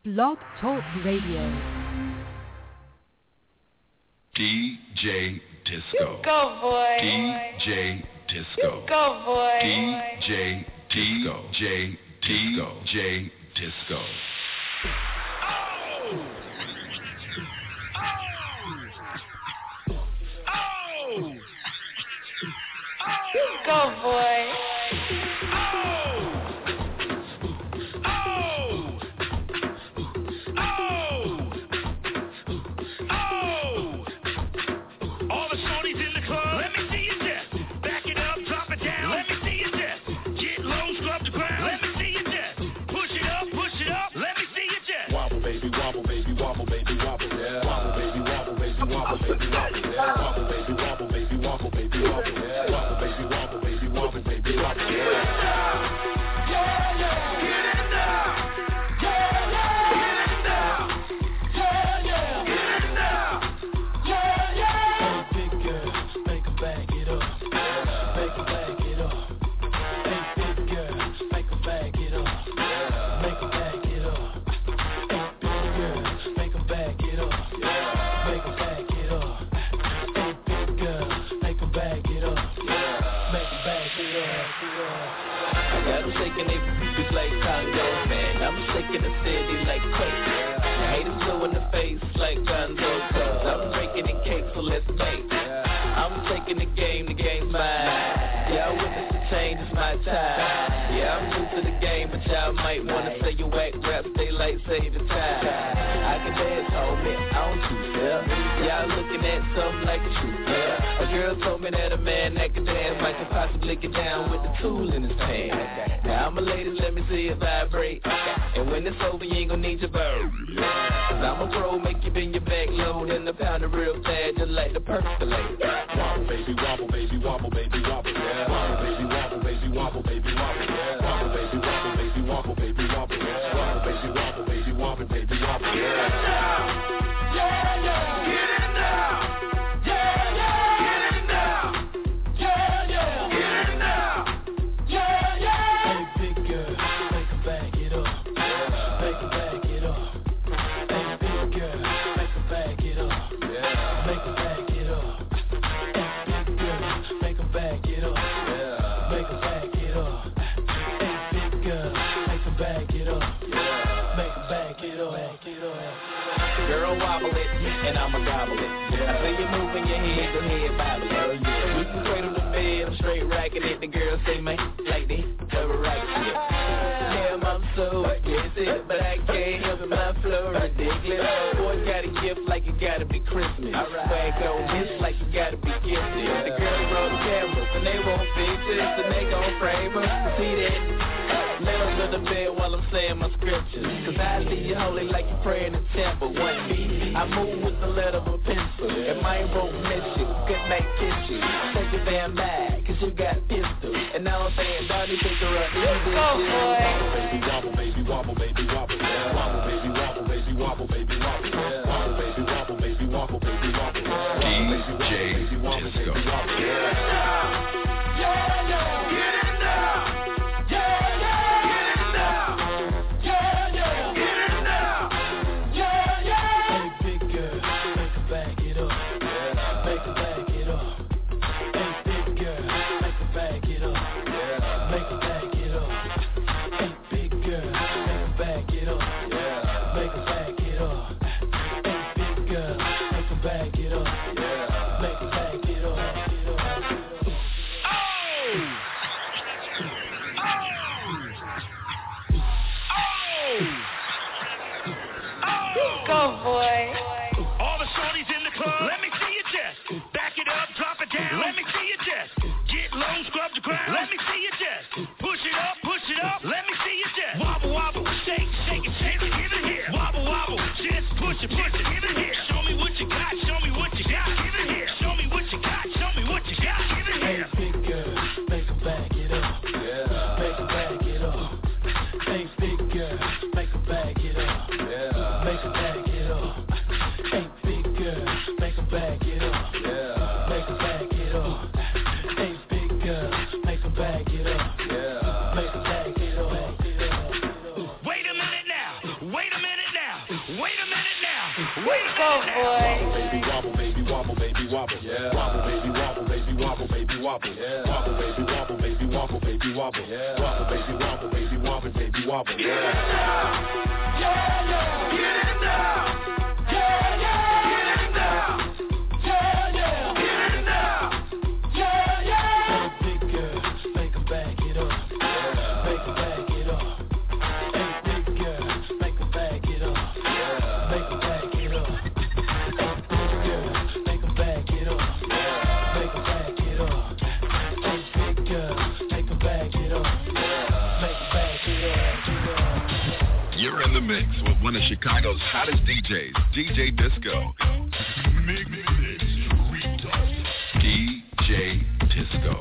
Blog Talk Radio. DJ Disco. Go, boy. DJ Disco. Go, boy. DJ Disco. DJ Disco. Go, boy. Wait a minute now. Wait a minute now. Wait a Go, minute boy. Wobble, baby, wobble, baby, wobble. Yeah. Wobble, baby, wobble, baby, wobble, baby, wobble. Yeah. Wobble, baby, wobble, baby, wobble, baby, wobble. Yeah. Wobble, baby, wobble, baby, wobble, baby, wobble. Yeah. Yeah, yeah. Get it now. Yeah, yeah. Get it now. Yeah, yeah. Get it now. Yeah, yeah. Hey, big girl, make 'em back it up. Yeah. Make 'em back it up. Hey, big girl, make 'em back it up. Yeah. Make 'em back it up. Hey, big girl, make 'em back it up. Yeah. Make 'em back it up. Hey, big girl, make 'em back it up. Yeah. Make 'em back it up. You're in the mix with one of Chicago's hottest DJs, DJ Disco. Mix DJ Disco.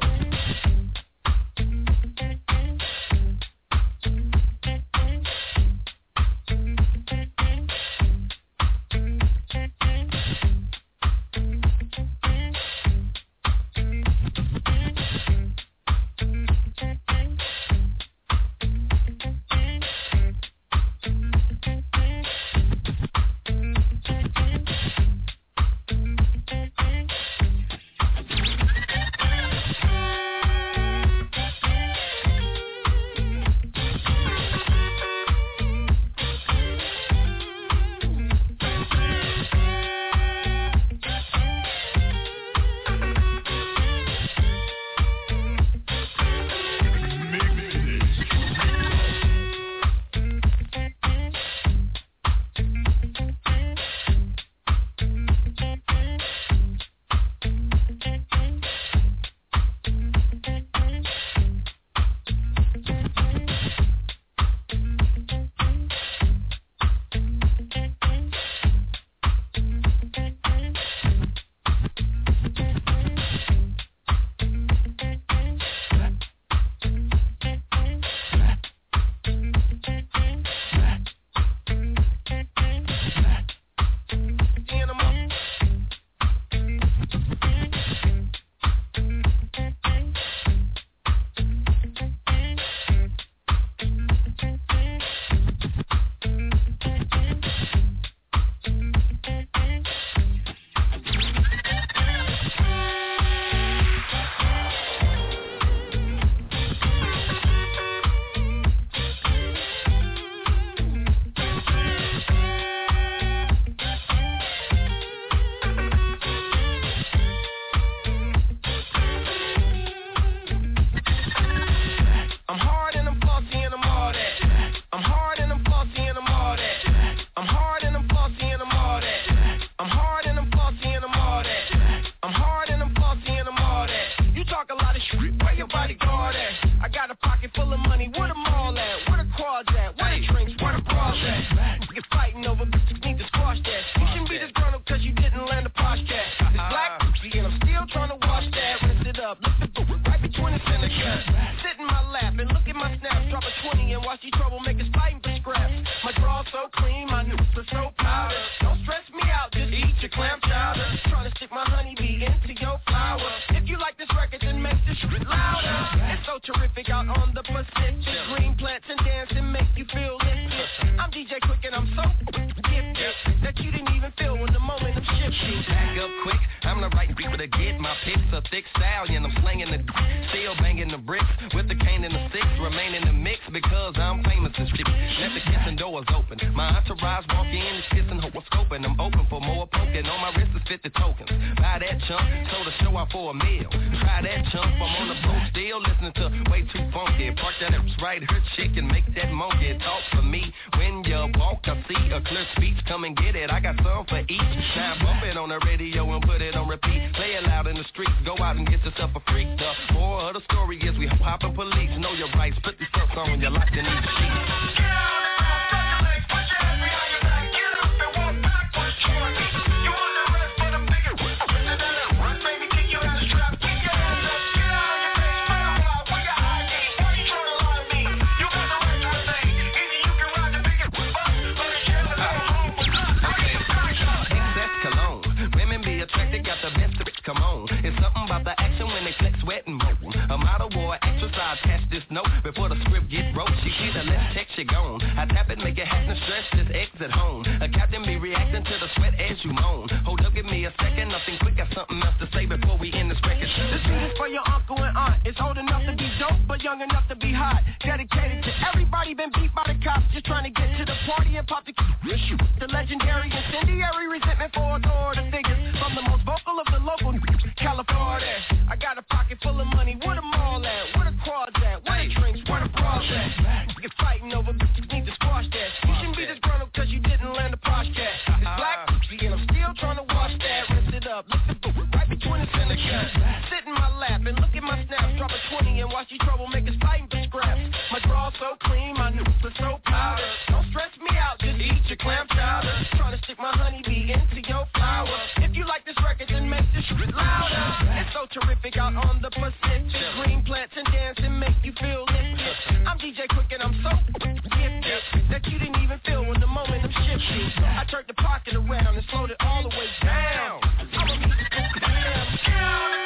dressed as eggs at home. A captain be reacting to the sweat as you moan. Hold up, give me a second, nothing quick, got something else to say before we end this record. This beat is for your uncle and aunt. It's old enough to be dope, but young enough to be hot. Dedicated to everybody been beat by the cops, just trying to get to the party and pop the issue. The legendary incendiary resentment for authority figures from the most vocal of the local California. I got a pocket full of money, where the mall at? Where the quads at? Where the drinks? Where the bras at? You're fighting over need to squash that. You shouldn't be disgruntled cause you didn't land a posh cat. It's black and I'm still trying to wash that. Rinse it up, lift the boot right between the center cuts. Sit in my lap and look at my snaps. Drop a 20 and watch these troublemakers fighting for scraps. My draw's so clean, my nips are so powder. Don't stress me out, just eat your clam chowder. Trying to stick my honeybee into your flower. If you like this record, then make this shit louder. It's so terrific out on the Pacific. Green plants and dancing make you feel lifted. I'm DJ Quick and I'm so gifted that you didn't even feel when the momentum shifted. I turned the pocket around and slowed it all the way down. I'm a musical damn.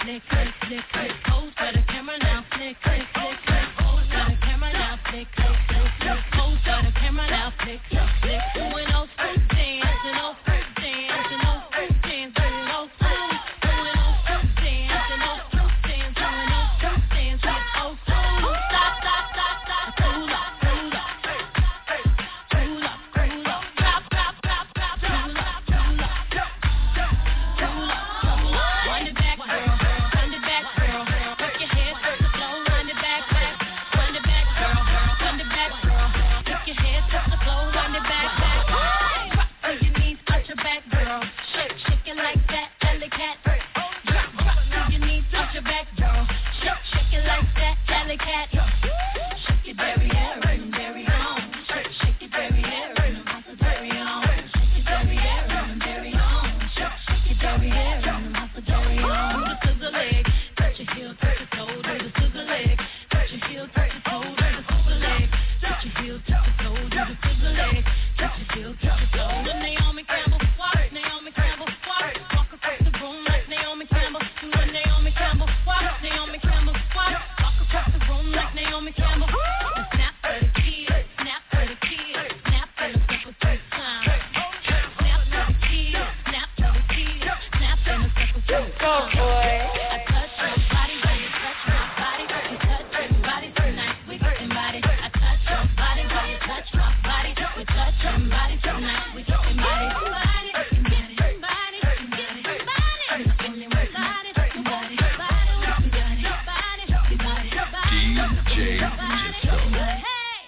flick, flick, flick, flick. Pose for the camera now, flick, flick, flick, flick. Pose for the camera now, flick, flick, flick, flick. Pose for the camera now, flick, flick, flick. Doing old school dance and old school dance and old school dance, doing old school, doing old school dance and old school dance, doing old school dance with old school. Stop, stop, stop, stop. Cool up, cool up, cool up, cool up. Drop, drop, drop, drop. Cool up, cool up, cool up, cool up. Wind it back, girl. Wind it back, girl. Work your head to the floor. Wind it back, back. Wind it back, girl. Wind it back, girl. Work your head to the floor. Wind it back, back. Rock to your knees, touch your back, girl. Shake, shake it like that, alley cat. Drop, drop to your knees, touch your back, girl. Shake, shake it like that, alley cat. Shake your derriere and derry on. Shake, shake your derriere and muscle derry on. Shake your derriere and derry on. Shake, shake your derriere and muscle derry on. Do the scissor leg, touch your heel, touch your toe. Do the scissor leg, touch your heel, touch your toe. Do the scissor leg, touch your heel, touch your toe. Do the scissor leg, touch your heel, touch your toe. Do Naomi Campbell walk, Naomi Campbell walk. Walk across the room like Naomi Campbell. Do the Naomi Campbell walk, Naomi Campbell walk. Walk across the room like Naomi Campbell. Snap for the kids, snap for the kids, snap for the super first time. Snap for the kids, snap for the kids, snap for the super first Go, time. boy. I touch your body when you touch my body. You touch your body tonight, we getting body. I touch your body when you touch my body. We touch your body tonight, we getting body. Body, you get it, body, you get it, body. I'm the only one, body, you got it, body, you got it, body, you got it, body. DJ Disco. Hey, hey,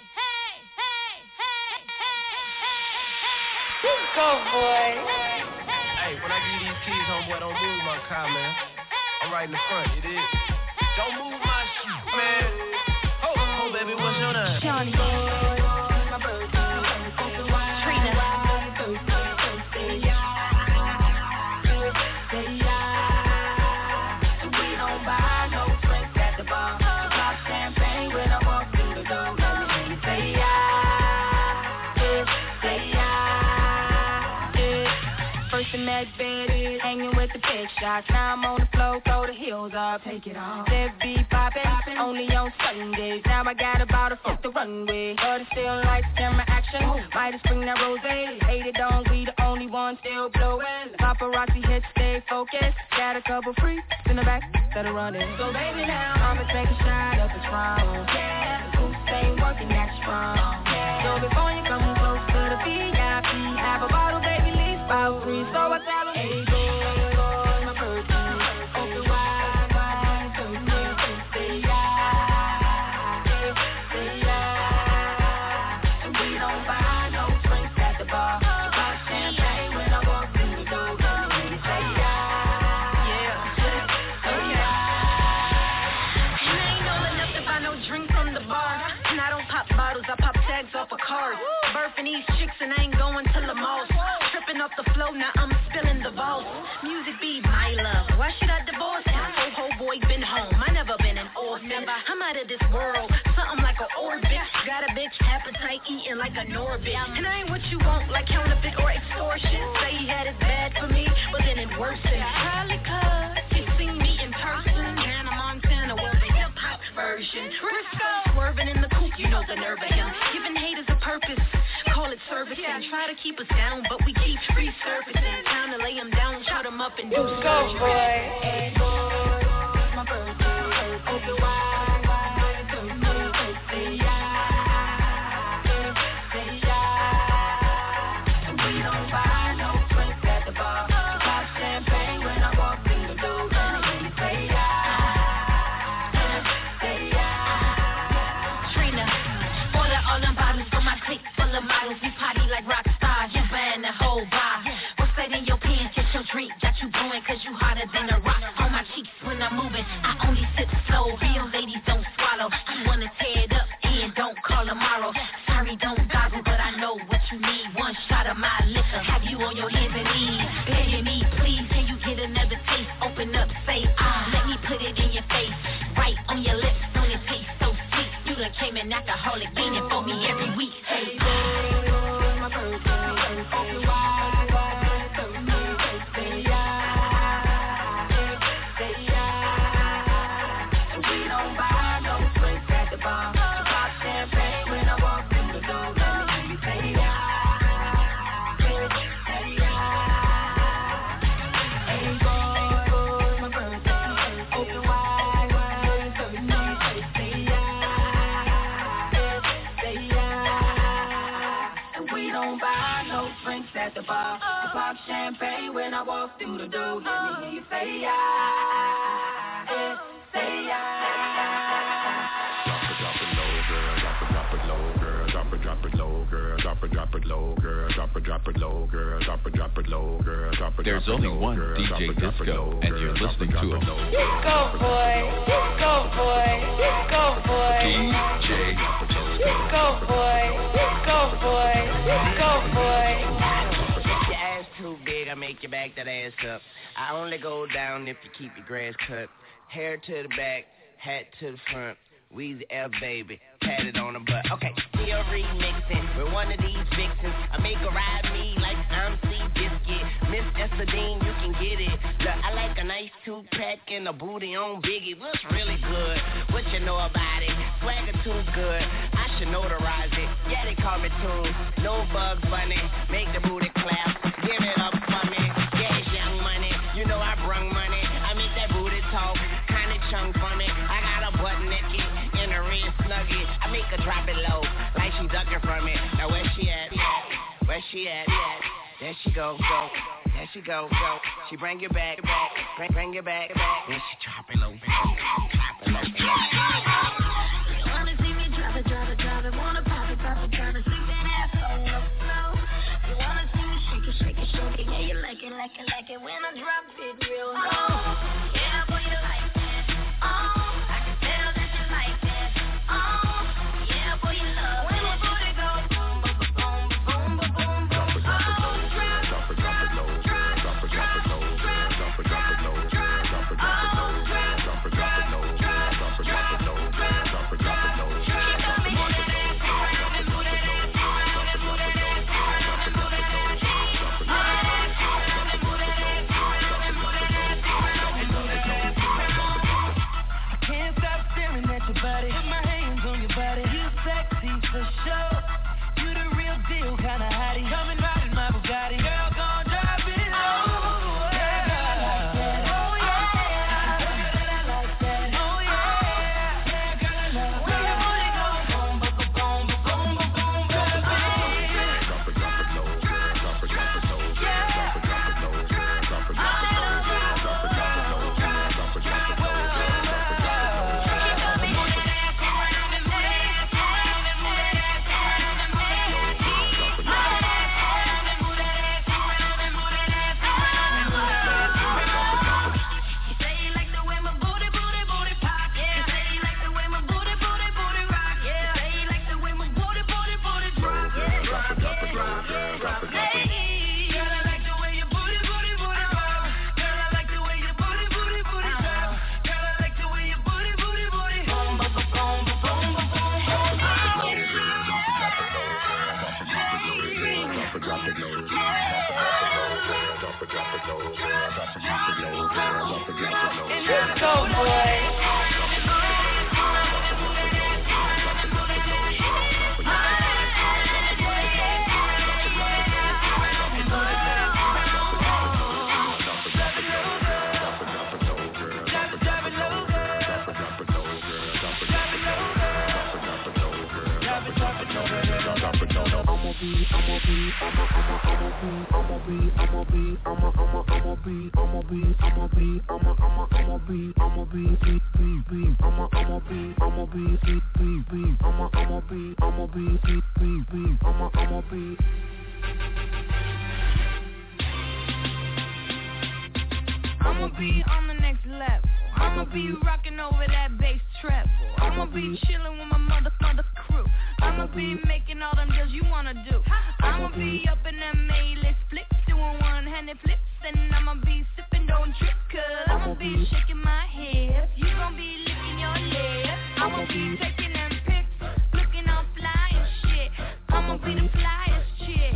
Go, boy. Hey, when I give these keys, homeboy, don't move my car, man. I'm right in the front, it is. Don't move my shit, man. Oh, baby, what's your name? Johnny. First in that bed, hanging with the big shots. Now I'm on the floor, throw the heels up, take it off. That beat poppin', only on Sundays. Now I got about a foot the runway, but it still like camera action. Might as bring that rose. Hate it, don't be the only one still blowing. Paparazzi hits, stay focused. Got a couple freaks in the back that are running. So baby now, I'ma take a shot up the wrong. Yeah, the goose ain't working that strong. So before you come close to the VIP, have a bottle, baby, leave about 3. So I tell them, hey boy, my birthday, open wide, wide, say yeah, say yeah. And we don't buy no drinks at the bar. Pop champagne when I walk through the door. Say yeah, say yeah. And I ain't old enough to buy no drinks from the bar. And I don't pop bottles, I pop tags off a card. Burping these chicks and I ain't going to the malls. Tripping off the flow, now I'm spilling the balls. Music be my love, why should I divorce him? Ho boy been home, I never been an orphan. I'm out of this world, something like an orbit. Got a bitch appetite eating like a Norbit. And I ain't what you want, like counterfeit or extortion. Say he had it bad for me, but then it worsened. Probably cause you seen me in person. Hannah Montana was the hip-hop version. Risco swerving in the coupe, you know the nerve of him. Giving haters a purpose, call it servicing. Try to keep us down, but we keep resurfacing. Time to lay them down, shut them up and do Go, surgery. boy. Hey boy, my birthday, open wide, wide, say yeah, say yeah. And we don't buy no drinks at the bar. Pop champagne when I walk through the door. Say yeah, say yeah. Trina, order all them bottles for my clique full of models. We party like rock stars, you buying the whole bar. What's that in your pants? Get your drink, got you blowing, cause you hotter than a rock. On my cheeks when I'm moving, I only sip slow. Real ladies don't swallow. You wanna tear it up and don't call tomorrow. Sorry, don't goggle, but I know what you need. One shot of my liquor, have you on your hands and knees. Begging me, please, can you get another taste? Open up, say let me put it in your face. Right on your lips, on your taste so sweet. You done came an alcoholic, meaning for me every week. Hey boy, my birthday, open wide, wide, say yeah, say yeah. champagne when I walk through the door. Let me hear you say yeah, say yeah. Drop it low, girl. Drop it low, girl. Drop it low, girl. Drop it low, girl. Drop it low, girl. Drop it low, girl. Drop it. There's only one DJ Disco, and you're listening to him. Disco boy, disco boy, disco boy. DJ Disco boy, disco boy, disco boy. If your ass too big, I make you back that ass up. I only go down if you keep your grass cut. Hair to the back, hat to the front. Weezy F baby, pat it on the butt. Okay, still remixing with one of these vixens. I make her ride me like I'm Biscuit. Miss Estadine, you can get it. Look, I like a nice two-pack and a booty on Biggie. What's really good? What you know about it? Swagger too good. I should notarize it. Yeah, they call me Toon. No Bugs Bunny. Make the booty clap. Give it up for me. Yeah, it's Young Money. You know I brung money. I make that booty talk. Kinda chunk for me. I got a butt naked. In a red snuggie, I make her drop it low, like she ducking from me. Now where she at? Where she at? There she go. There she go. She bring you back, bring you back. Then she drop it low, drop it low. You wanna see me drop it, wanna pop it, tryna stick that ass on the floor. You wanna see me shake it, yeah, you like it when I drop it real low. Yeah, boy, you like that. Oh. I'ma be on the next level. I'ma be rocking over that bass treble. I'ma be chilling with my mother crew. I'ma be making all them deals you wanna do. I'ma be up in them A-list flips, doing one-handed flips, and I'ma be sipping, don't trip, cause I'ma be shaking my hips. You gon' be licking your lips. I'ma be taking them pics, looking all fly and shit. I'ma be the flyest chick.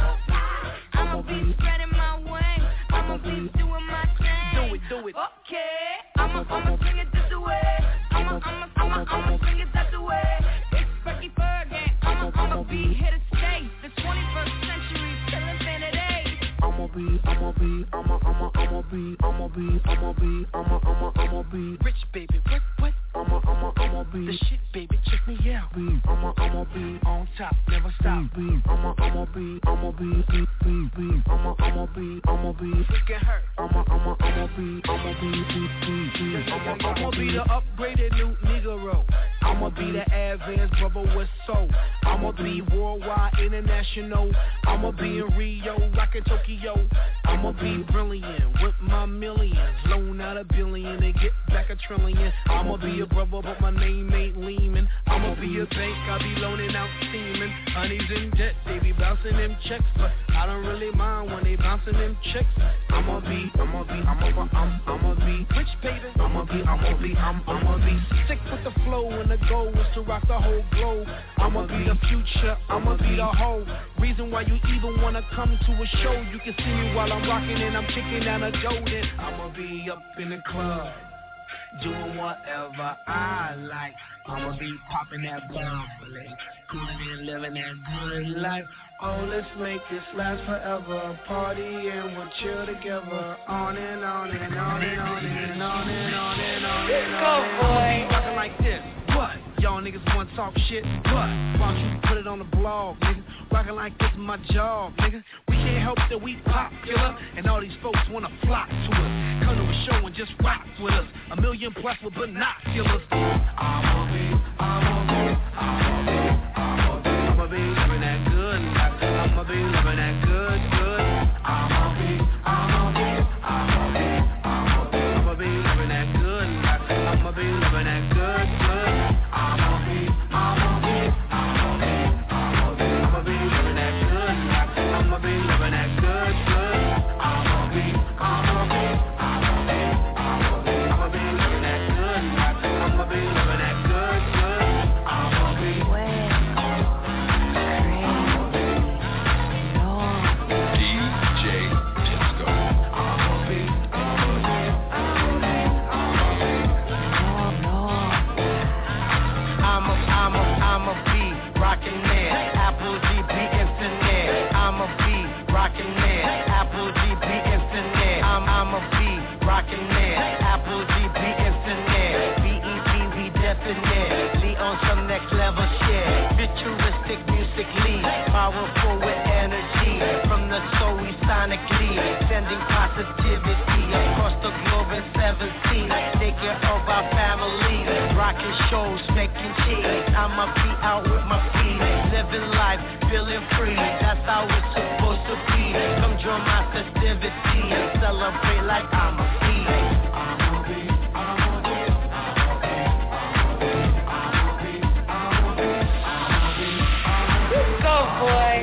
I'ma be spreading my wings. I'ma be doing my thing. Do it. Okay. I'ma sing it this way. I'ma sing it that way. It's Becky Bergen. I'ma be here to stay. The 21st century killing vanity. I'ma be Rich baby, what? I'ma be the shit, baby, check me out. I'ma be on top, never stop. I'ma be freaking hurt. I'ma be the upgraded new Negro. I'ma be the advanced brother with soul. I'ma be worldwide, international. I'ma be in Rio, rockin' Tokyo. I'ma be brilliant with my millions. Loan out $1 billion and get back $1 trillion. I'ma be a brother, but my name ain't Lehman. I'ma be a bank, I be loaning out semen. Honeys in debt, they be bouncing them checks, but I don't really mind when they bouncing them checks. I'ma be rich, baby. I'ma be sick with the flow, and the goal is to rock the whole globe. I'ma be the future, I'ma be the whole reason why you even wanna come to a show. You can see me while I'm rocking and I'm kicking down a dough. Then I'ma be up in the club, doing whatever I like. I'ma be popping that bomb, cooling and living that good life. Oh, let's make this last forever. Party and we'll chill together. On and on and on and on and on and on and on and on. Go, boy. Rockin' like this. What? Y'all niggas wanna talk shit? What? Why don't you put it on the blog, nigga? Rockin' like this is my job, nigga. We can't help that we popular, and all these folks wanna flock to us. Come to a show and just rock with us. 1 million plus with binoculars. I'ma be living that good life. I'ma be living that good. I'ma be living that good life. I'ma be living that good. I'ma be living that good life. I'ma be living that good. I'ma be living that good life. I'ma be living that good. I'ma be I'ma be rockin' there, Apple GB instant there. I'ma be rockin' there, Apple GB instant there. I'ma be rockin' there, Apple GB instant there. BEP we definite, Lee on some next level shit. Futuristic musically, powerful with energy. From the soul we sonically, sending positivity across the globe in 7 seas. Take care of our families, rocking shows, making cheese. I'ma be out with my feet, living life, feeling free. That's how it's supposed to be. Come join my festivity and celebrate like I'm a bee. Go, boy.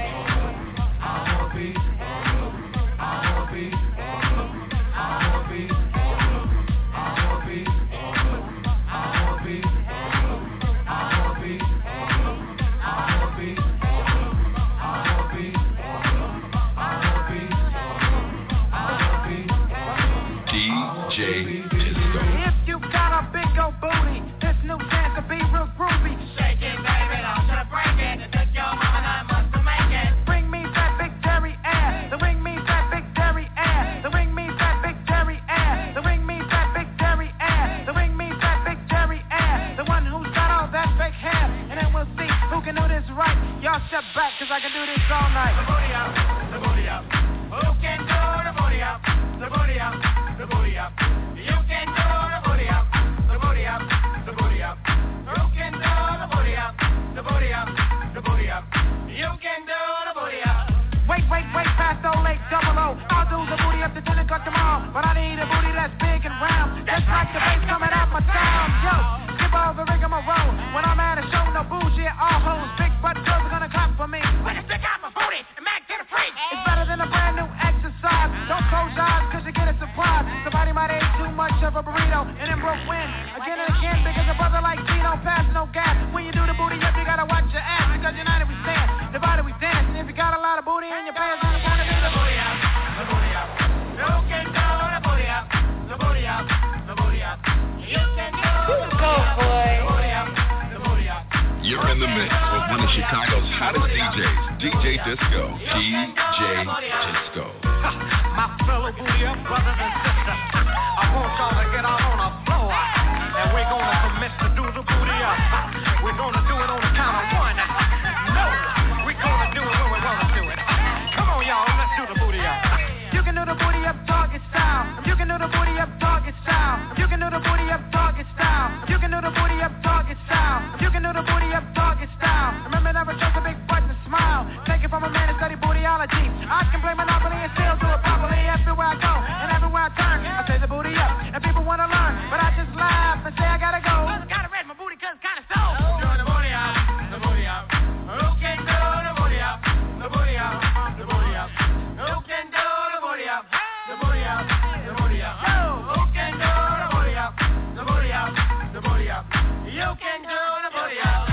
If you got a big old booty, this new dance will be real groovy. Shake it, baby, don't try to break it. It's your mama and I must make it. Bring me that big dairy ass. The ring me that big dairy ass. The ring me that big dairy ass. The ring me that big dairy ass. The ring me that big dairy ass. The one who's got all that fake hair. And then we'll see who can do this right. Y'all step back, cause I can do this all night. The booty up, the booty up. Who can do the booty up? The booty up, the booty up. You can do the booty up, the booty up, the booty up. Who can do the booty up, the booty up, the booty up. You can do the booty up. Wait, fast, old late, double O. I'll do the booty up to dinner cut tomorrow. But I need a booty that's big and round. Just like the bass coming out my town. Yo, skip all the rigmarole. When I'm at a show, no bullshit, all hoes. Big butt girls are gonna clap for me. When you stick out my booty and back to the freak. It's better than a brand new exercise. Don't close your eyes, cause you get a surprise. Somebody might eat too much of a burrito and then broke wind. Again and again, because a brother like me don't pass no gas. When you do the booty up, you gotta watch your ass. Because united we stand, divided we dance. And if you got a lot of booty in your pants, then you gotta do the booty up. The booty up. You can do the booty up, the booty up, the booty up. You can do the booty up, the booty up, the booty up. You're in the mix with one of Chicago's hottest DJs, DJ Disco. DJ Disco. My fellow booty up brothers and sisters, I want y'all to get out on the floor. And we're gonna commit to do the booty up. We're gonna do it the booty up, target style. You can do the booty up, target style. You can do the booty up, target style. Remember never just a big butt and smile. Take it from a man and study bootyology. I can play Monopoly and still do it properly everywhere I go and everywhere I turn. I say the booty up and people wanna learn, but I just laugh and say I gotta go. Gotta rest my booty 'cause it's kinda so. Do the booty up, the booty up. Who can do the booty up, the booty up, the booty up? Who can do the booty up, the booty up, the booty up? Who can do the booty up, the booty up, the booty up? You can do the booty up.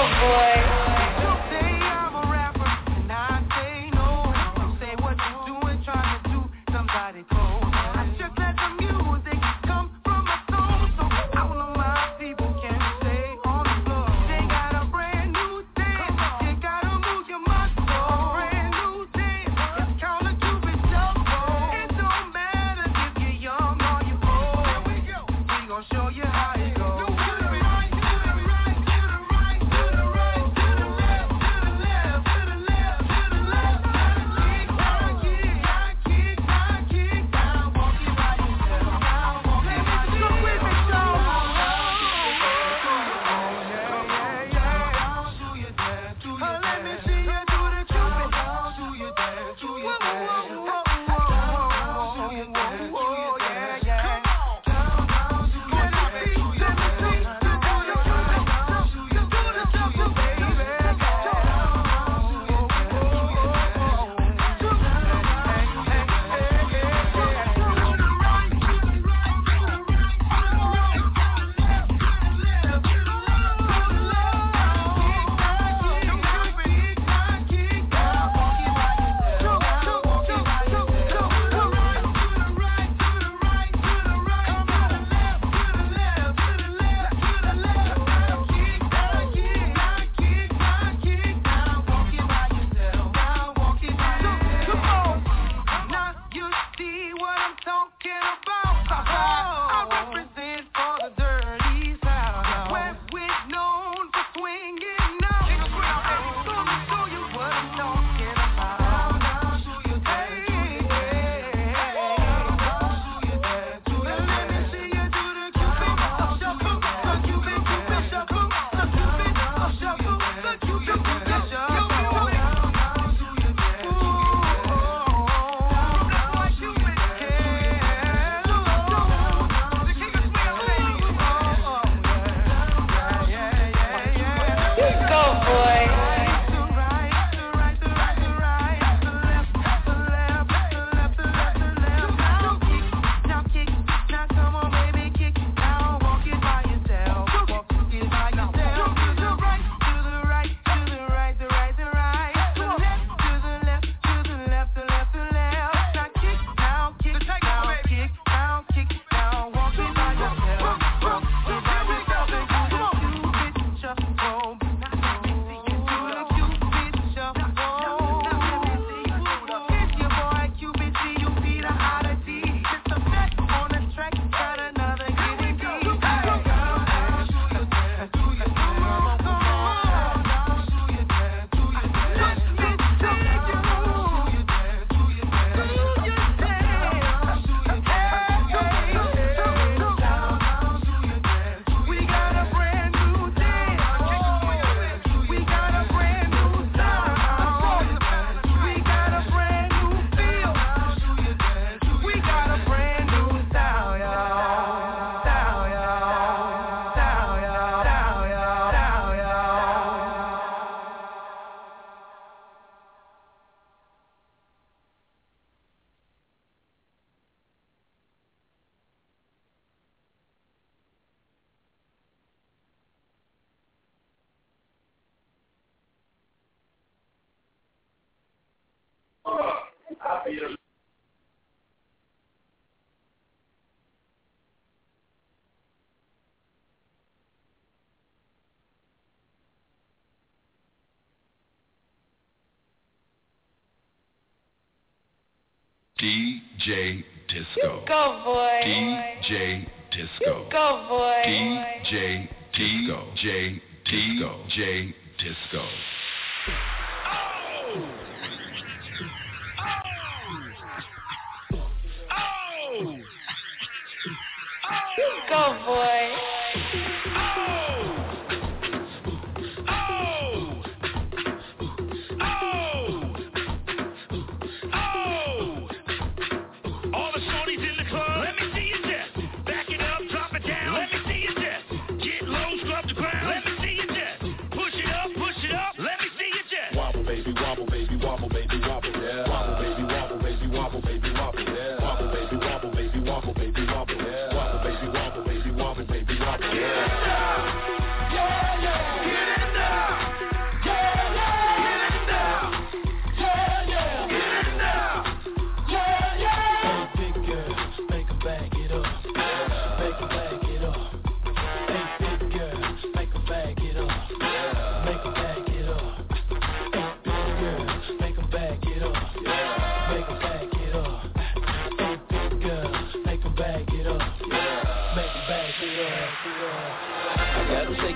DJ Disco. Go, boy. DJ Disco. Go, boy. DJ Disco. DJ Disco. Go, boy. Let me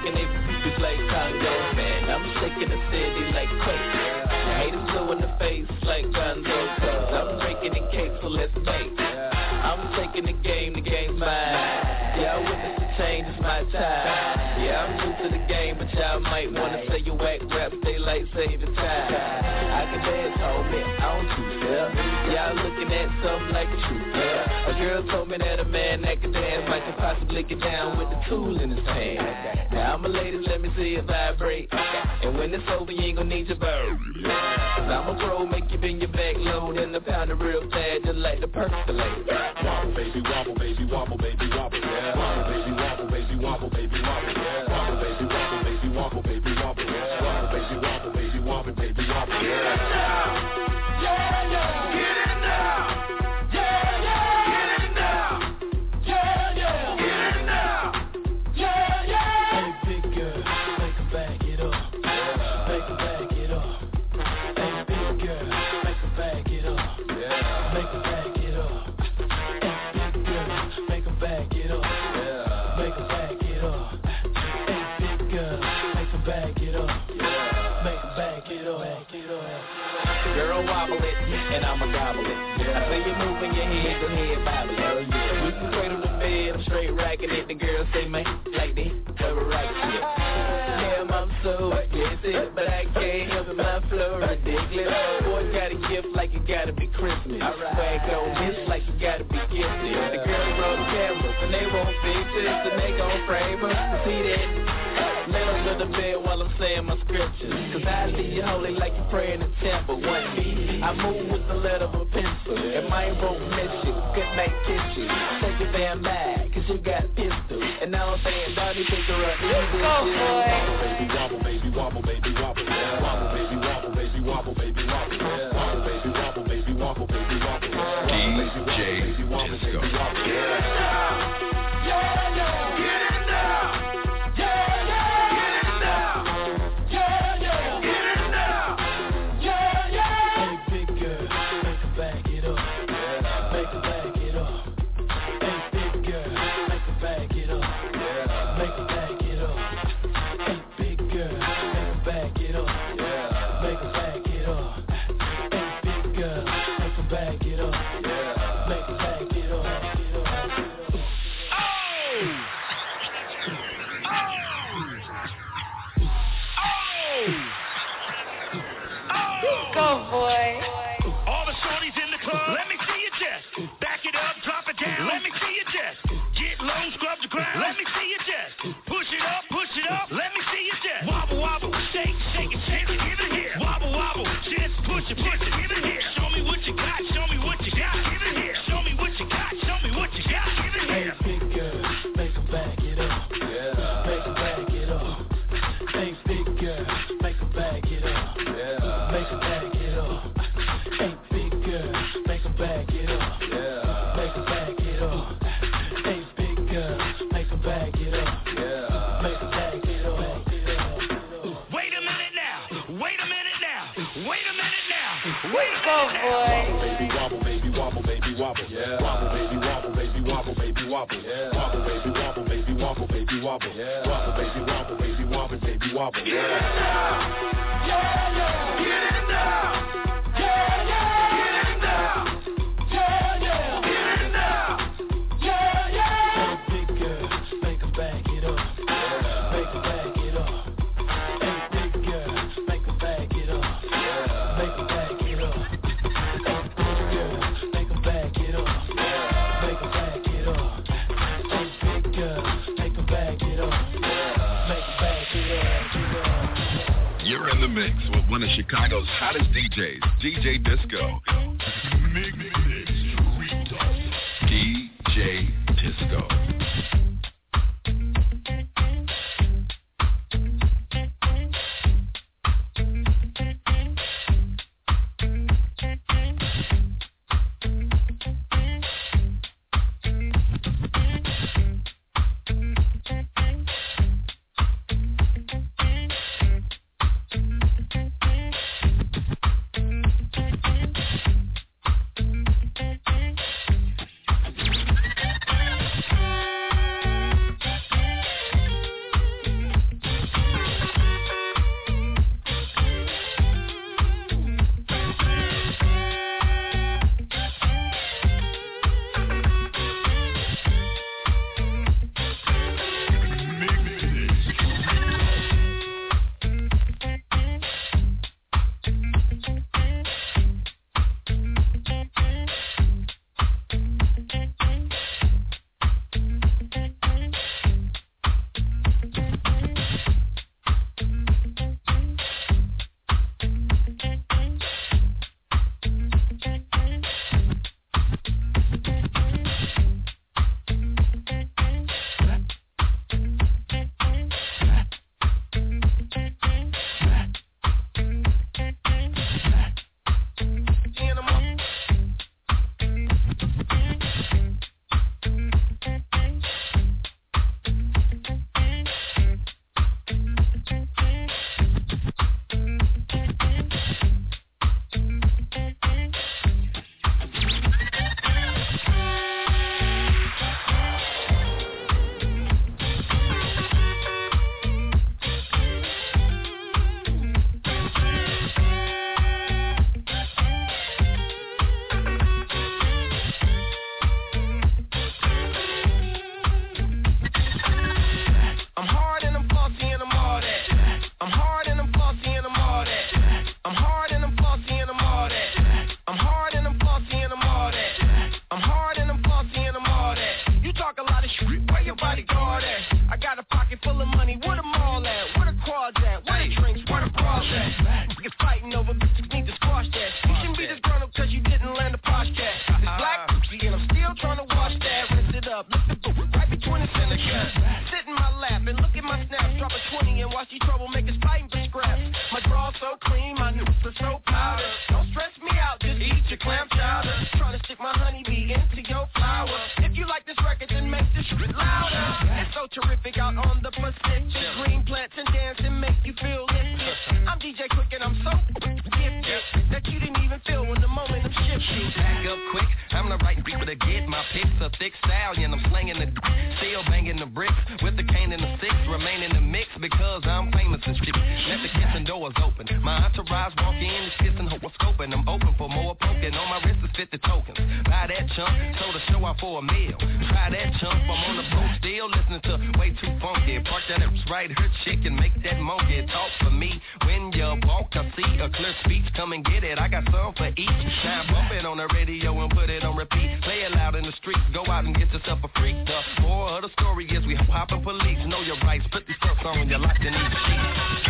shaking their booties like Congo, man. I'm shaking the city like Quake. The haters blue in the face like Gonzo, cause I'm breaking the cake, so let's make. I'm taking the game's mine. Y'all witness the change, it's my time. Yeah, I'm new to the game, but y'all might wanna say you whack rap, stay like save the time. I can dance, homie, I don't choose, yeah. Y'all looking at something like the truth, yeah. A girl told me that a man that can dance might could possibly get down with the tool in his hand. Now I'm a lady, let me see it vibrate. And when it's over, you ain't gonna need your bird. Cause I'm a pro, make you bend your back load and the pound it real fast, just like the percolate. Wobble, baby, wobble, baby, wobble, baby, wobble, yeah. Wobble, baby, wobble, baby, wobble, baby, wobble, yeah. Wobble, baby, wobble, baby, wobble, baby, wobble, yeah. Wobble, baby, wobble, baby, wobble, baby, wobble, yeah. Yeah, yeah, get it now. Yeah, yeah, get it now. Yeah, yeah, get it now. Yeah, yeah. Hey, big girl, make her back it up. Make her back it up. Hey, big girl, make her back it up. Make her back it up. Hey, big girl, make her back it up. Make her back it up. Hey, big girl, make her back it up. Make her back it up. Girl, wobble it, and I'ma gobble it. I see you moving your head, go ahead, bobble it. We can cradle the bed, I'm straight racking it. The girls say, man, like this, never rocket shit. Damn, I'm so explicit, but I can't help it, my flow ridiculous. Boy, got a gift like it gotta be Christmas. Swag on this like you gotta be gifted. The girls roll the cameras, and they won't fix it, and they gon' frame us. See that? Let them go to bed while I'm saying my scriptures. Cause I leave you holy like you pray in the temple. One beat, I move with the letter of a pencil. And my won't miss you, good night kiss you. Take your damn bag, cause you got pistol. And now I'm saying, Donnie, pick her up. Wobble, baby, wobble, baby, wobble, yeah. Wobble, baby, wobble, baby, wobble, baby, wobble, yeah. Wobble, baby, wobble, baby, wobble, baby, wobble, yeah. DJ Disco. Yeah, yeah, get it now. Yeah, yeah, get it now. Yeah, yeah, get it now. Yeah, yeah. Hey, big girl, make her back it up. Make her back it up. Hey, big girl, make her back it up. Make her back it up. Hey, big girl, make her back it up. Make her back it up. Hey, big girl, make her back it up. Make her back it up. Go, boy. All the shorties in the club, let me see your chest. Back it up, drop it down, let me see your chest. Get low, scrub the ground, let me see your chest. Push it up, let me see your chest. Wobble, wobble, shake, shake it, shake it, give it here. Wobble, wobble, just push it, give it here. Show me what you got, show me what you got, give it here. Show me what you got, show me what you got, give it here. Hey, big girl, make her back it up. Make her back it up. Hey, big girl, make her back it up. Make her back it up. Hey, big girl, make her back it up. Make her back it up. Hey, big girl, make her back it up. Make her back it up. Wait a minute now, wait a minute now, wait a minute now, wait a Go, minute boy. Wobble, baby, wobble, baby, wobble, yeah. Wobble, baby, wobble, baby, wobble, baby, wobble, yeah. Wobble, baby, wobble, baby, wobble, baby, wobble, yeah. Wobble, baby, wobble, baby, wobble, baby, wobble, yeah. Yeah, yeah, get it now. Yeah, yeah, get it now. Yeah, yeah, get it now. Yeah, yeah. Hey, big girl, make her back it up. Make her back it up. Hey, big girl, make her back it up. Make her back it up. Hey, big girl, make her back it up. Make her back it up. Hey, big girl, make her back it up. Make her back it up. You're in the mix with one of Chicago's hottest DJs, DJ Disco. DJ Disco. Sit in my lap and look at my snaps. Drop a 20 and watch these troublemakers fighting for scraps. My draw's so clean, my nips are so powder. Don't stress me out, just eat your clam chowder. Trying to stick my honeybee into your flower. If you like this record, then make this shit louder. It's so terrific out on the Pacific. Green plants and dancing make you feel lifted. I'm DJ Quick and I'm so gifted that you didn't even feel when the momentum shifted. Back up quick, I'm the right people to get my picks. A thick stallion, I'm slinging the still banging the bricks with the cane and the six. Remain in the mix because I'm famous and shit. Let the kitchen doors open. My entourage walk in, it's kissing scoping. I'm open for more poking. On my wrist is 50 tokens. Buy that chunk, so to show out for a meal. Try that chump, I'm on the boat still listening to way too funky. Park that right here, chick, and make that monkey talk for me. When you walk, I see a clear speech. Come and get it, I got some for each. Now bump it on the radio and put it on repeat. Play it loud in the streets, go out and get yourself a freak. The moral of the story is we hopping police. Know your rights, put these stuff on when you're locked in these sheets.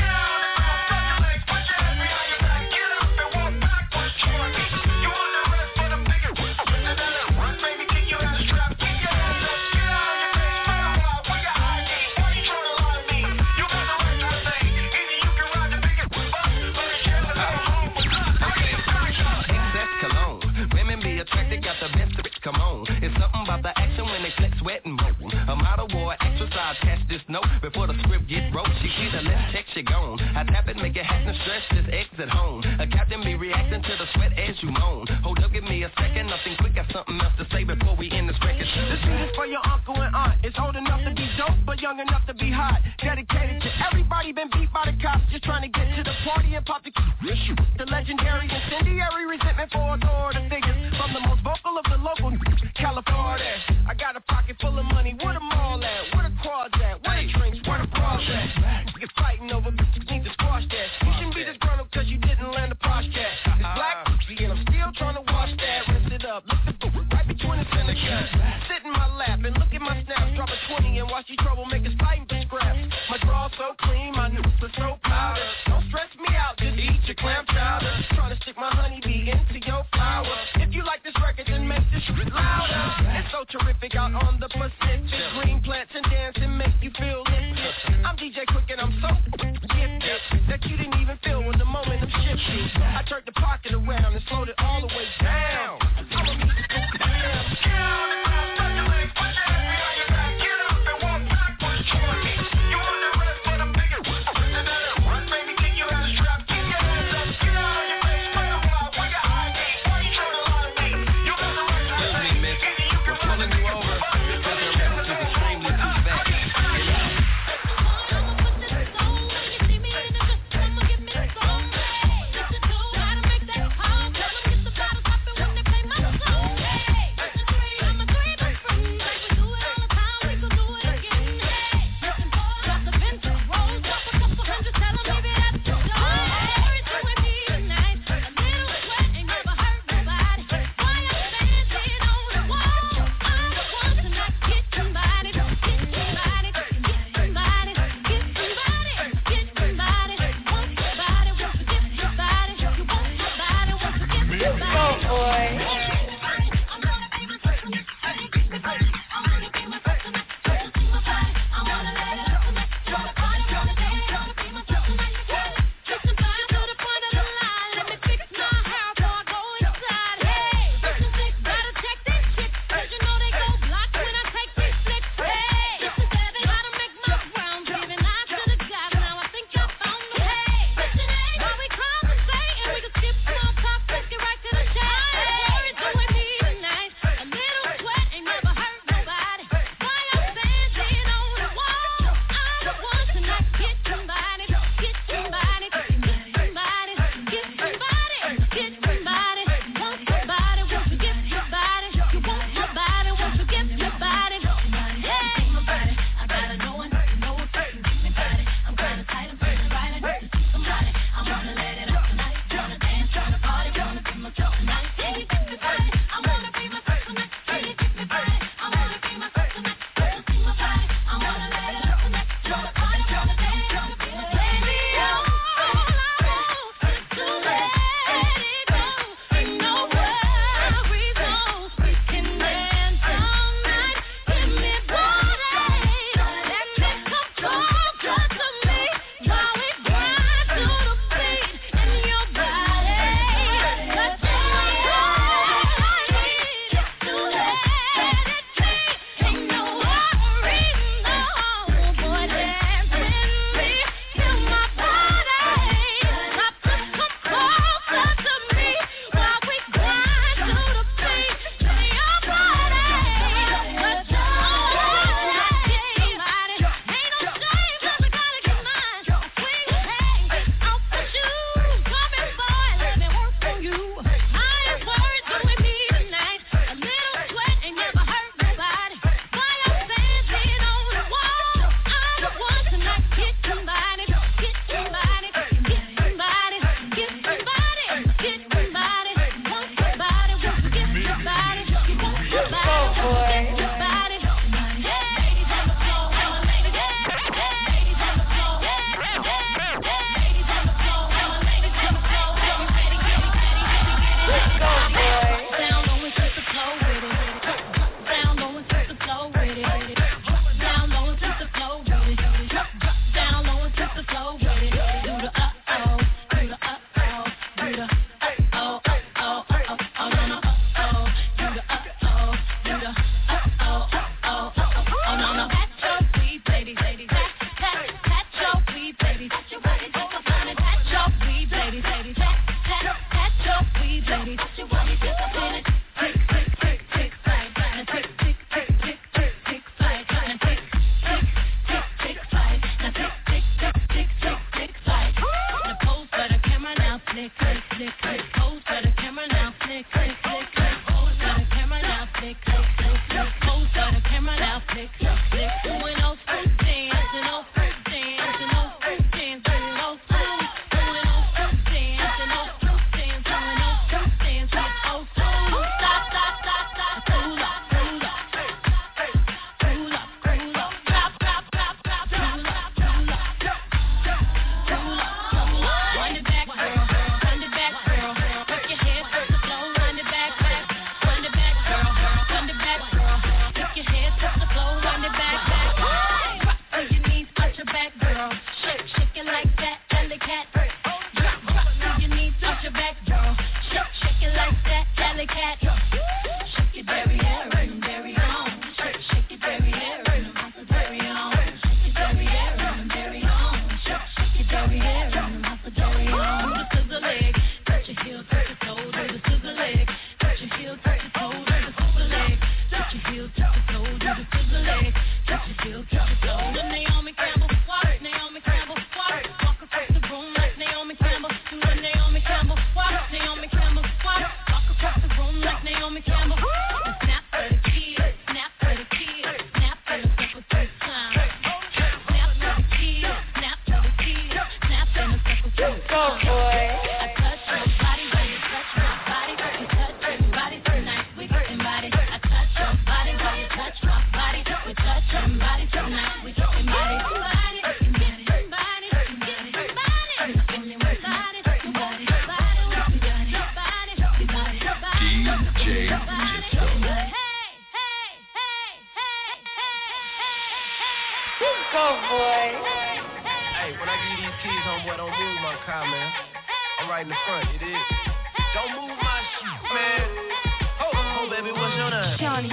Come on, it's something about the action when they flex, sweat, and moan. A model war exercise, catch this note before the script get wrote. She see the let's check, she gone. I tap it, make it happen, stress, just exit home. A captain be reacting to the sweat as you moan. Hold up, give me a second, nothing quick, got something else to say before we end this record. This beat is for your uncle and aunt. It's old enough to be dope, but young enough to be hot. Dedicated to everybody been beat by the cops, just trying to get to the party and pop the the legendary incendiary resentment for authority figures from the most vocal of the local California. I got a pocket full of money, where the mall at? Where the quads at? Where the drinks? Where the bras at? You're fighting over bitches, need to squash that. You shouldn't be disgruntled cause you didn't land a prospect. It's black pussy and I'm still trying to wash that. Rinse it up, lift the boot right between the senators. Sit in my lap and look at my snaps. Drop a 20 and watch these troublemakers fighting for scraps. My draw's so clean, my nips are so powder. Don't stress me out, just eat your clam chowder. Trying to stick my honeybee into your flower. If you like this record, then make this shit louder. It's so terrific out on the Pacific. Green plants and dancing make you feel lifted. I'm DJ Quick and I'm so gifted that you didn't even feel when the momentum shifted. I turned the pocket around and slowed it all the way down. I'm a musical damn. When they play Feel the flow. Naomi Campbell, walk, Naomi Campbell, walk. Walk across the room like Naomi Campbell. Do the Naomi Campbell, walk, Naomi Campbell, walk. Walk across the room like Naomi Campbell. Snap for the kids, snap for the kids, snap for the circle two times. Snap for the kids, snap for the kids, snap for the circle two times. Go, boy. I touch your body, when you touch my body, you touch your body tonight, we getting body. I touch your body, when you touch my body, we touch your body tonight, we getting body. Go, boy. Hey, when I give you these keys, homeboy, don't move my car, man. I'm right in the front, you dig? Don't move my shit, man. Oh, baby, what's your name? Johnny.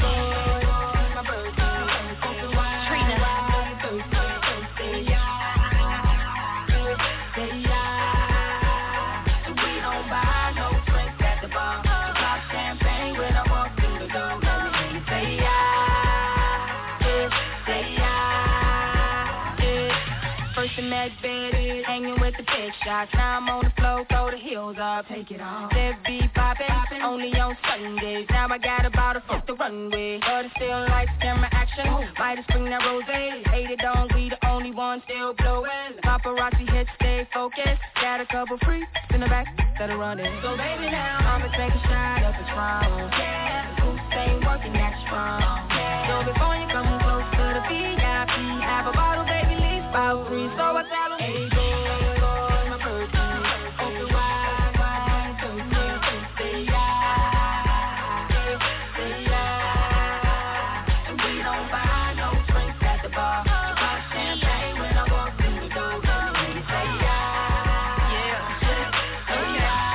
That bed, hanging with the big shots. Now I'm on the floor, throw the heels up, take it off. That beat poppin', only on Sundays. Now I got about to fuck the runway, but it's still lights, camera action. Might as bring that rose. Hate it, don't we the only one still blowing. Paparazzi hits, stay focused. Got a couple freaks in the back that are running. So baby now, I'ma take a shot of Patron. Yeah, the boots ain't working that strong. Yeah, so before you come close to the VIP, have a bottle, baby. About 3, so I tell them, hey, boy, my birthday, open wide, so say yeah, say yeah. And we don't buy no drinks at the bar, pop champagne when I walk through the door, baby, say yeah, say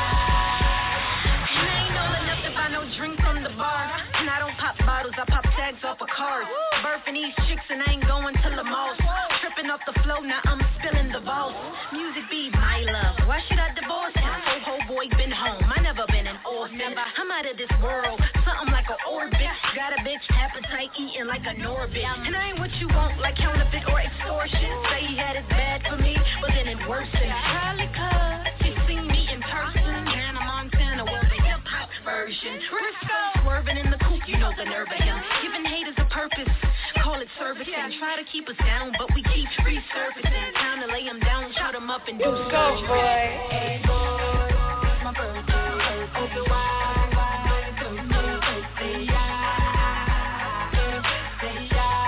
yeah. And I ain't all enough to buy no drink from the bar, and I don't pop bottles, I pop tags off of cars, birthing these chicks and I ain't going to the mall. Off the flow, now I'm spilling the vault. Music be my love. Why should I divorce him? Ho boy, been home. I never been an orphan. I'm out of this world. Something like an orbit. Got a bitch appetite eating like a Norbit. And I ain't what you want, like counterfeit or extortion. Say he had it bad for me, but then it worsened. Probably cause you seen me in person. Hannah Montana was the hip hop version. Risco swerving in the coupe, you know the nerve of him. Giving haters a purpose. Call it servicing. Try to keep us down, but we keep resurfacing. Time to lay them down, shut them up and do surgery. Go, boy. Hey, boy, my birthday, open wide, so say yeah, say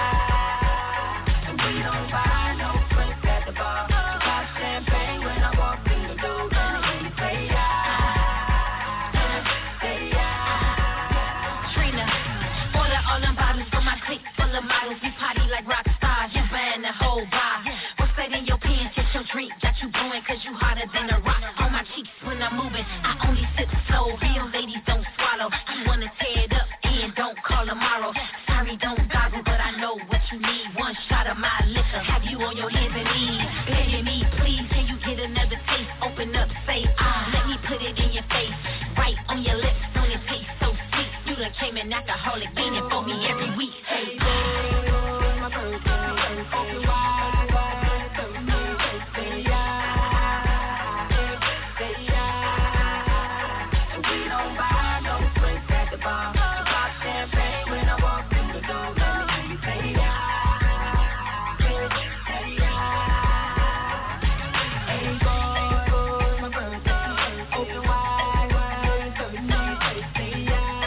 yeah. And we don't buy no drinks at the bar. Pop champagne when I walk through the door. And say yeah, say yeah. Trina, order all them bottles for my clique full of models. We party like rock stars, you buying the whole bar. What's that in your pants? It's your drink, got you blowing cause you hotter than a rock. On my cheeks when I'm moving, I only sip slow. Real ladies don't swallow. You wanna tear it up and don't call tomorrow. Sorry, don't goggle, but I know what you need. One shot of my liquor, have you on your hands and knees. Begging me, please, can you get another taste? Open up, say let me put it in your face. Right on your lips, don't it taste so sweet? You done came an alcoholic, leaning for me every week. Hey, my birthday, open wide, so say yeah, say yeah. And we don't buy no drinks at the bar. Pop champagne when I walk through the door. Let me say yeah, say yeah. Hey boy, my birthday, open wide, so say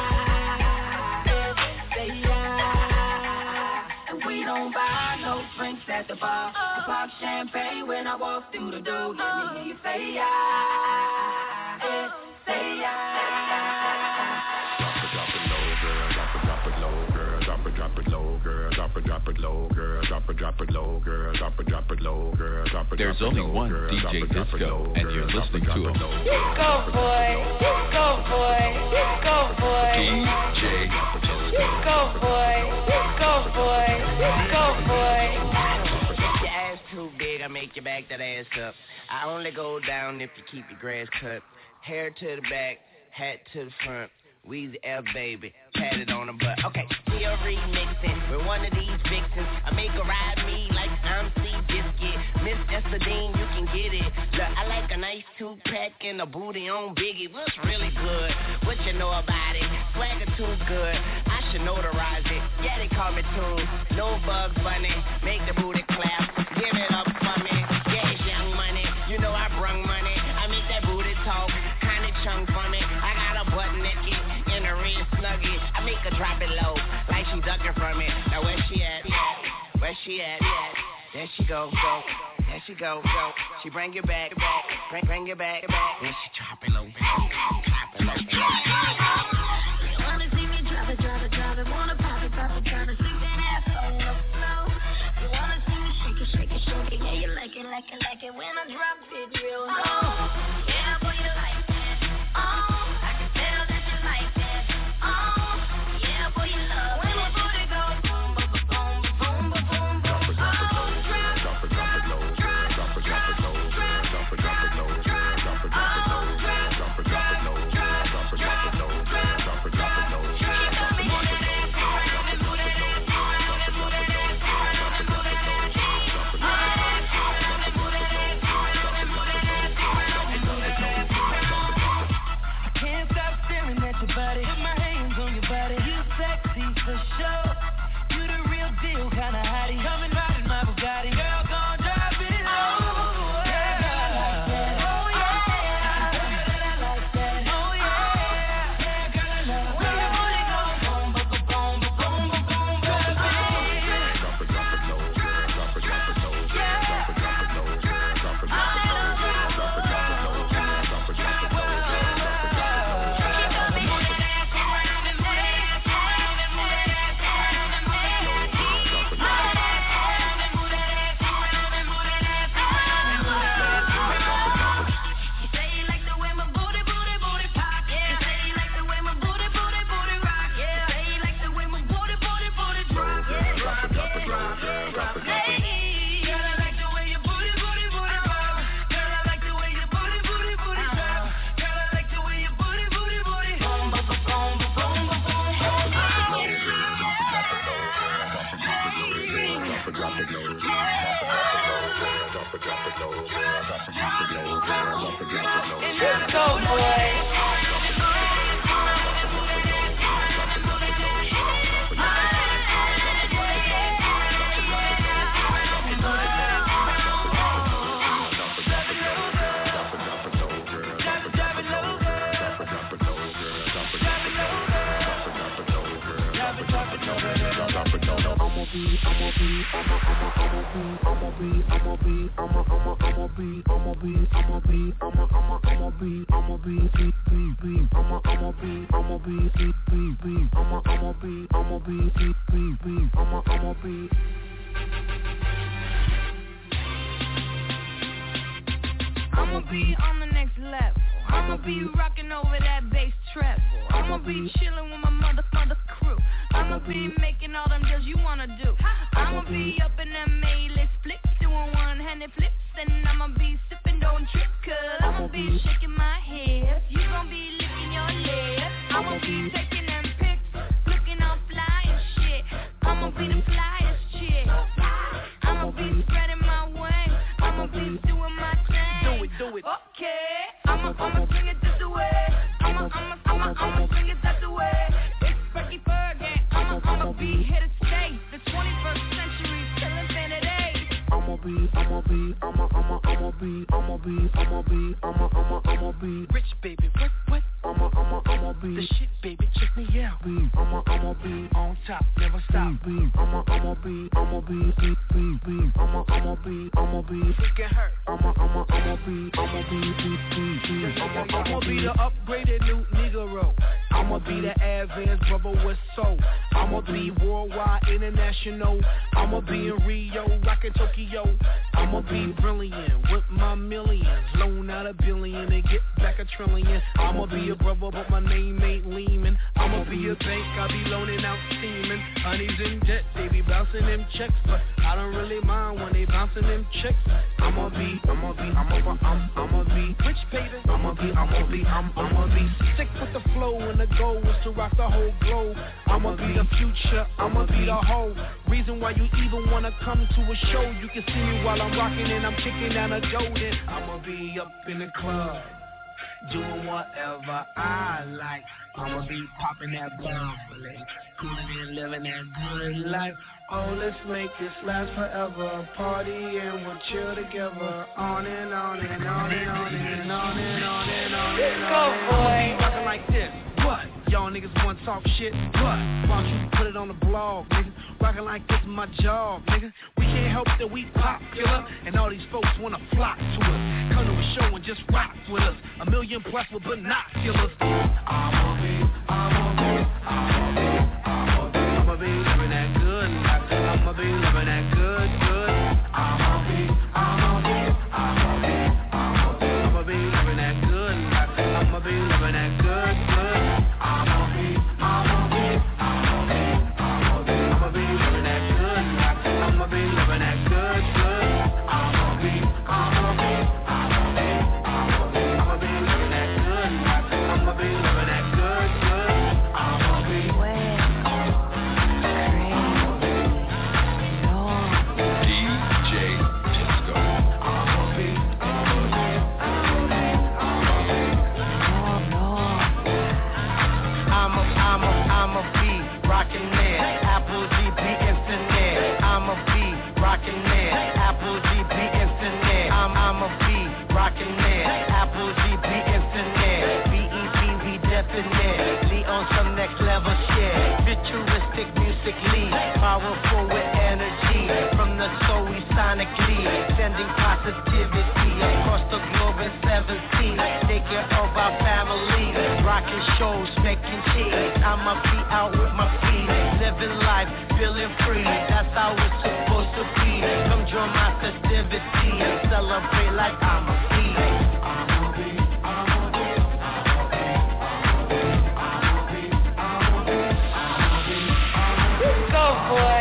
yeah, say yeah. And we don't buy no drinks at the bar. Pop champagne when I walk through the door. Let me hear you say yeah, say yeah. Drop it low, girl. Drop it low, girl. Drop it low, girl. Drop it low, girl. Drop it low, girl. Drop it low, girl. Drop it. There's only one DJ Disco, and you're listening to him. Go, boy. Go, boy. Go, boy. DJ Disco. Go, boy. Go, boy. Go, boy. Your ass too big, I make you back that ass up. I only go down if you keep your grass cut. Hair to the back, hat to the front. Weezy F baby, pat it on the butt. Okay, we are remixing with one of these vixens. I make mean you can get it. Look, I like a nice two-pack and a booty on Biggie. What's really good? What you know about it? Swagger too good. I should notarize it. Yeah, they call me Tunes. No Bugs Bunny. Make the booty clap. Give it up for me. Yeah, it's Young Money. You know I brung money. I make that booty talk. Kinda chunk for me. I got a butt naked in a red snuggie. I make her drop it low like she ducking from it. Now where she at? Where she at? There she go. There she go. She bring you back. Bring you back. Then she drop it low. Clap it low. You wanna see me drop it. Wanna pop it. Tryna stick that ass on the floor. You wanna see me shake it. Yeah, you like it when I drop it real low. Yeah, boy, you like that. I can tell that you like that. Yeah, boy, you love when my booty goes boom, boom, boom, boom, boom, boom, boom. Drop it low. I'ma be on the next level. I'ma be rocking over that bass treble. I'ma be chilling with my mother crew. I'ma be making all them deals you wanna do. I'ma be up in them A-list flips, doing one-handed flips, and I'ma be sipping, don't trip, cause I'ma be shaking my hips. You gon' be licking your lips. I'ma be taking them pics, looking all fly and shit. I'ma be the flyest chick. I'ma be spreading my wings. I'ma be doing my thing. Do it. Okay. I'ma sing it just the way. I'ma sing it just the way. It's Frankie Fergie. I'ma be here to stay. The 21st century killing vanity. I'ma be rich, baby. What? I'ma be the shit, baby. Check me out. I'ma be on top, never stop. I'ma be freaking hurt. I'ma be the upgraded new Negro. I'ma be the advanced brother with soul. I'ma be worldwide, international. I'ma be in Rio, rockin' Tokyo. I'ma be brilliant with my millions. Loan out $1 billion and get back $1 trillion. I'ma be a brother, but my name ain't Lehman. I'ma be a bank, I'll be loaning out semen. Honey's in debt, they be about bouncing them checks, but I don't really mind when they bouncing them checks. I'ma be rich, baby. I'ma be sick with the flow, and the goal is to rock the whole globe. I'ma be the future, I'ma be the whole reason why you even wanna come to a show. You can see me while I'm rocking and I'm kicking down a Jordan. I'ma be up in the club, doing whatever I like. I'ma be popping that bubbly, cooling and living that good life. Oh, let's make this last forever. Party and we'll chill together. On and on and on and on and on and on and on and on. I'ma be rocking like this. What? Y'all niggas wanna talk shit? What? Why don't you put it on the blog, nigga? Rockin' like this is my job, nigga. We can't help that we popular, and all these folks wanna flock to us. Come to a show and just rock with us. 1 million plus with binoculars. I'ma be living that good life. I'ma be living that good. I'ma be living that good life. I'ma be living that good. I'ma be living that good life. I'ma be living that good. I'ma be living that good. I'ma be living that good. I'ma be rockin' there, Apple GB Internet. I'ma be rockin' there, Apple GB Internet. I'ma be rockin' there, Apple GB Internet. BEP, we definitely on some next level shit. Futuristic musically, powerful with energy. From the soul we sonically sending positivity across the globe in 17. Take care of our family, rocking shows, making cheese. I'ma be out with my feet, living life, feeling free. That's how it's supposed to be. Come join my festivity and celebrate like I'm a bee. Go, boy.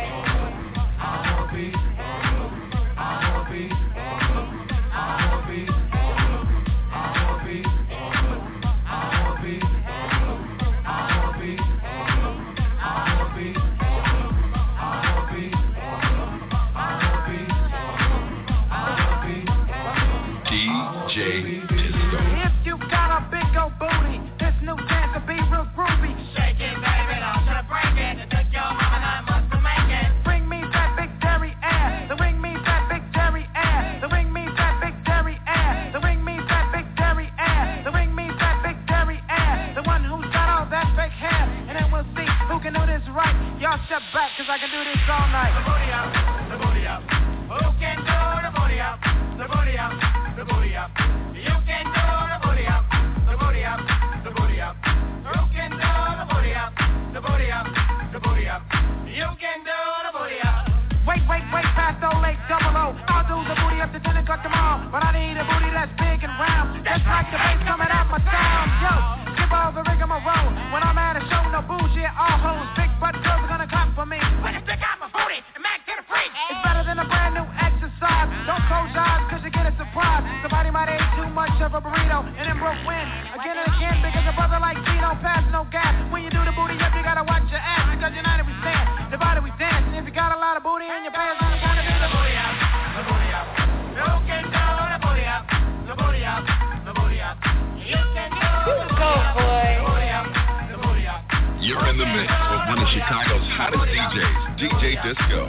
If you got a big old booty, this new dance will be real groovy. Shake it, baby, don't try to break it. It took your mama 9 months to make it. Bring me that big dairy ass. The ring me that big dairy ass. The ring me that big dairy ass. The ring me that big dairy ass. The ring me that big dairy ass. The one who's got all that fake hair. And then we'll see who can do this right. Y'all step back, cause I can do this all night. The booty up, the booty up. Who can do the booty up? The booty up, the booty up. You can do the booty up, the booty up, the booty up. Who can do the booty up, the booty up, the booty up. You can do the booty up. Wait, past old late 00. I'll do the booty up to dinner cut tomorrow. But I need a booty that's big and round. That's like the bass coming out my town. Yo, skip all the rigmarole. When I'm at a show, no bullshit, all hoes. Big butt girls are gonna clap for me. When you stick out my booty and back to the freak. It's better than a brand new exercise. Don't close your eyes cause you get a surprise. Somebody might eat too much of a burrito and then broke wind again and again because a brother like Tino pass no gas. When you do the booty up, you gotta watch your ass because united we stand, divided we dance. And if you got a lot of booty in your pants, then you gotta do the booty up, the booty up. You can do the booty up, the booty up, the booty up. You can do the booty up, the booty up. You're in the mix with one of Chicago's hottest DJs, DJ Disco.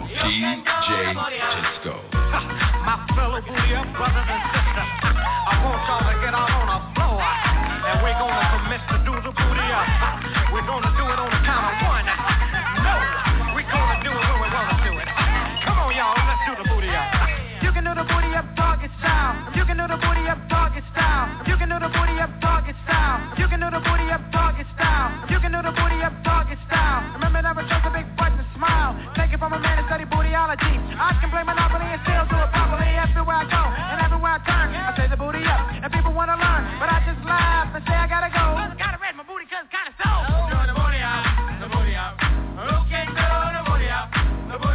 DJ Disco. My fellow booty up brothers and sisters, I want y'all to get out on the floor, and we're gonna commit to do the booty up. We're gonna do it on the count of 1. No, we're gonna do it when we wanna do it. Come on, y'all, let's do the booty up. You can do the booty up doggy style. You can do the booty up doggy style. You can do the booty up doggy style. You can do the booty up doggy style. You can do the booty up doggy style. Remember, never trust a big butt and smile. Take it from a man and study bootyology. I can play Monopoly and still do it properly everywhere I go and everywhere I turn. I say the booty up, and people wanna learn, but I just laugh and say I gotta go. Gotta rest my booty 'cause it's kinda so. Do the booty up, the booty up. Who can do the booty up, the booty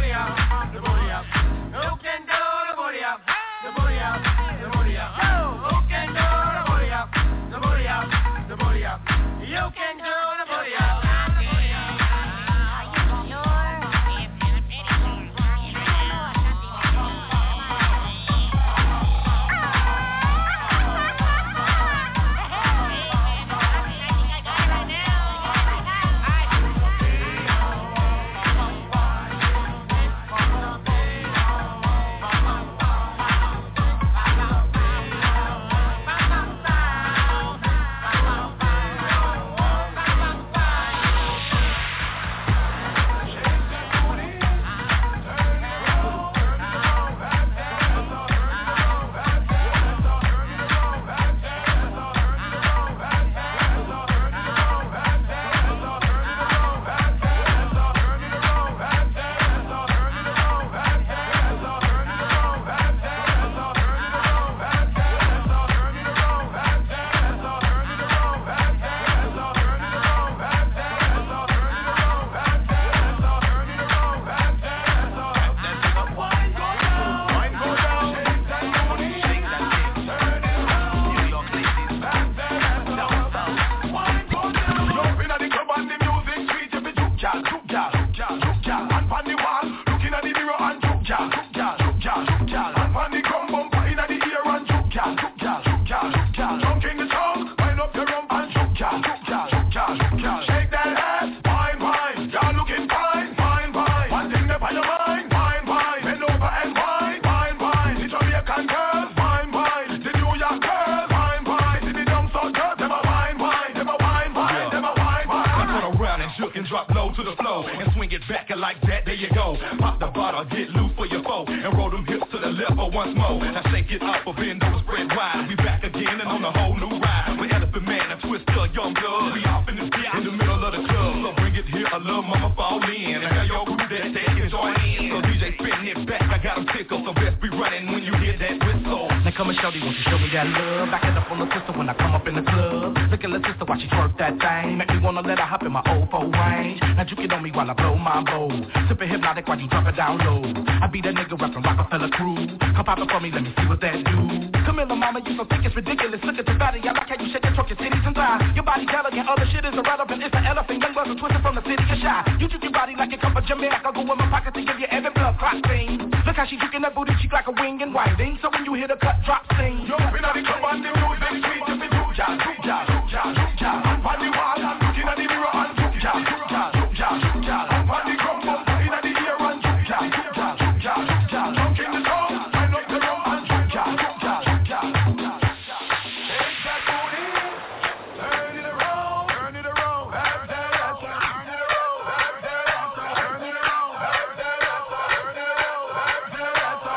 and swing it back and like that, there you go. Pop the bottle, get loose for your foe, and roll them hips to the left for once more. Now shake it up, or bend over, spread wide. We back again and on a whole new ride. With Elephant Man and Twister, Young Blood. We off in this beat in the middle of the club. So bring it here, a little mama fall in. And have your crew that take and join in. So DJ spin it back, I got them tickled, so best be running when you hear that whistle. Now come and shorty, won't you show me that love? Back it up on the sister when I come up in the club. Look at the sister while she twerk that thing. Make me wanna let her hop in my old 4 range. Now you get on me while I blow my bowl. Sippin' hypnotic while you drop it down low. I be that nigga rapping Rockefeller crew. Come pop it for me, let me see what that do. Come in, mama, you so thick it's ridiculous. Look at your body, I like how you shake and twerk your titties and thighs. Your body delicate, other shit is irrelevant. It's an elephant, young brothers twisted from the city of Shy. You juke your body like a cup of Jamaica. Go in my pocket to give you every blood clot thing. Look how she juking that booty cheek like a wing and whiting. So when you hear the cut drop sing. Yo, we know the club on the music, sweet to be juja, juja, juja, juja. On the wall and looking at the mirror and juja, juja, juja, juja. On the ground, in the ear and juja, juja, juja, juja. Jump in the song, wind up the rum and juja, juja, juja. Take that booty, turn it around, turn it around. Turn it around, turn it around, turn it around, turn it around, turn it around, turn it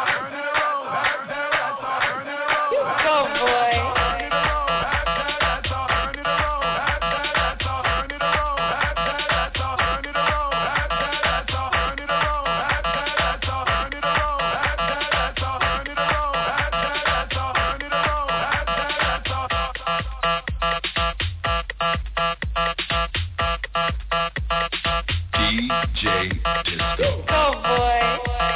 around. Go, boy. DJ Disco. Go, boy.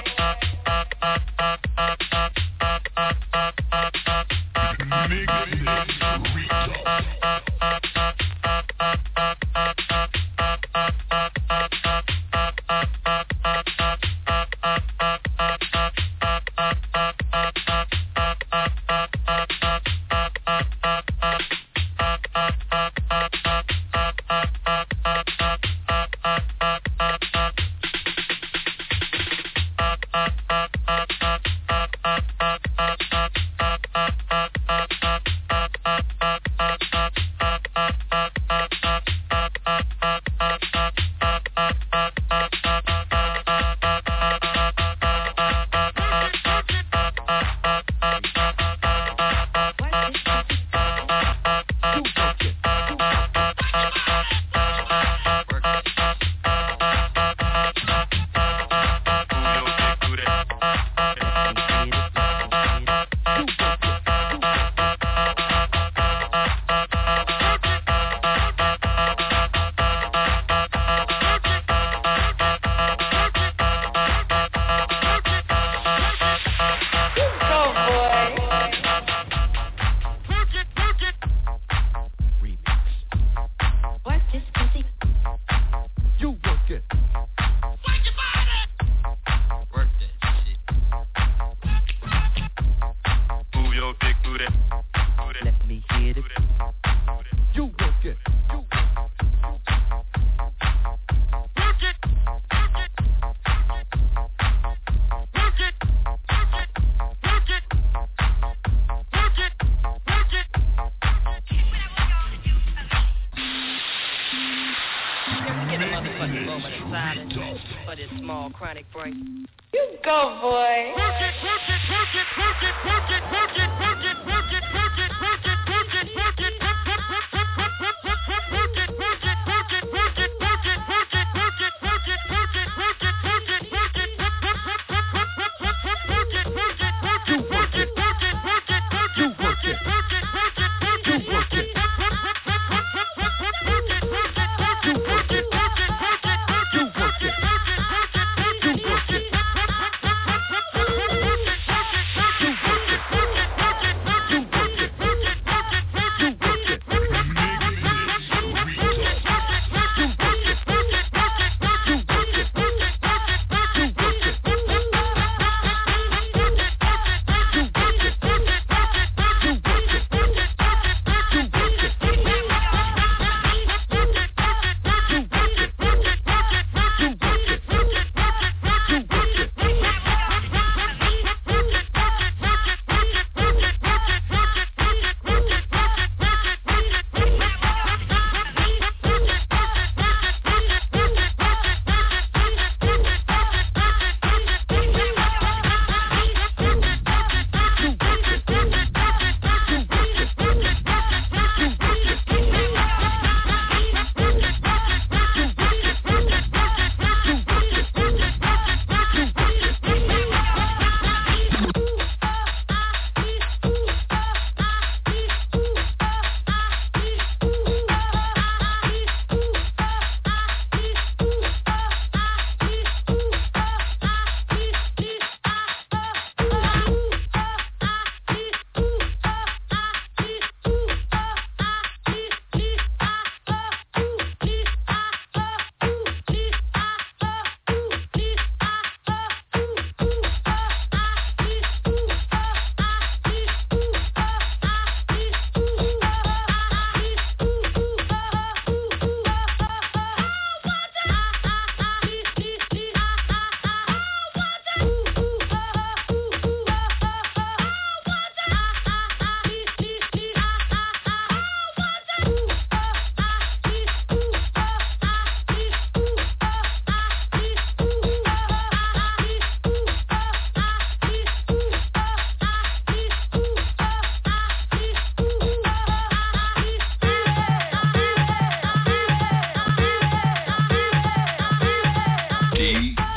For this small chronic break. You go, boy. Work it, work it, work it, work it, work it, work it, work it, work it, work it, work it, work it, work it,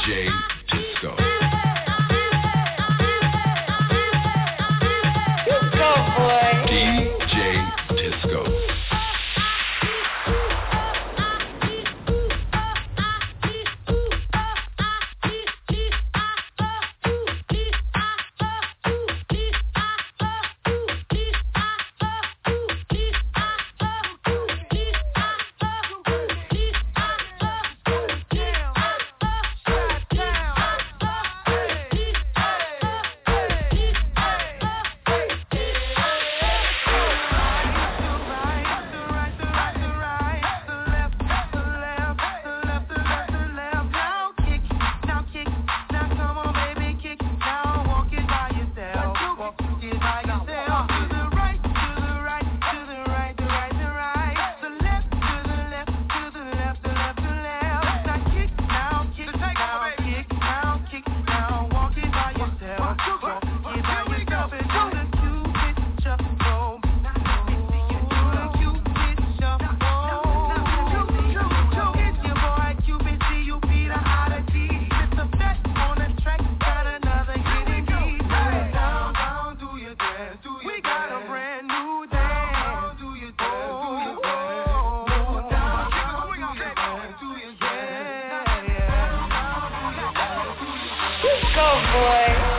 DJ Disco. Go, boy. DJ Disco. Go, boy.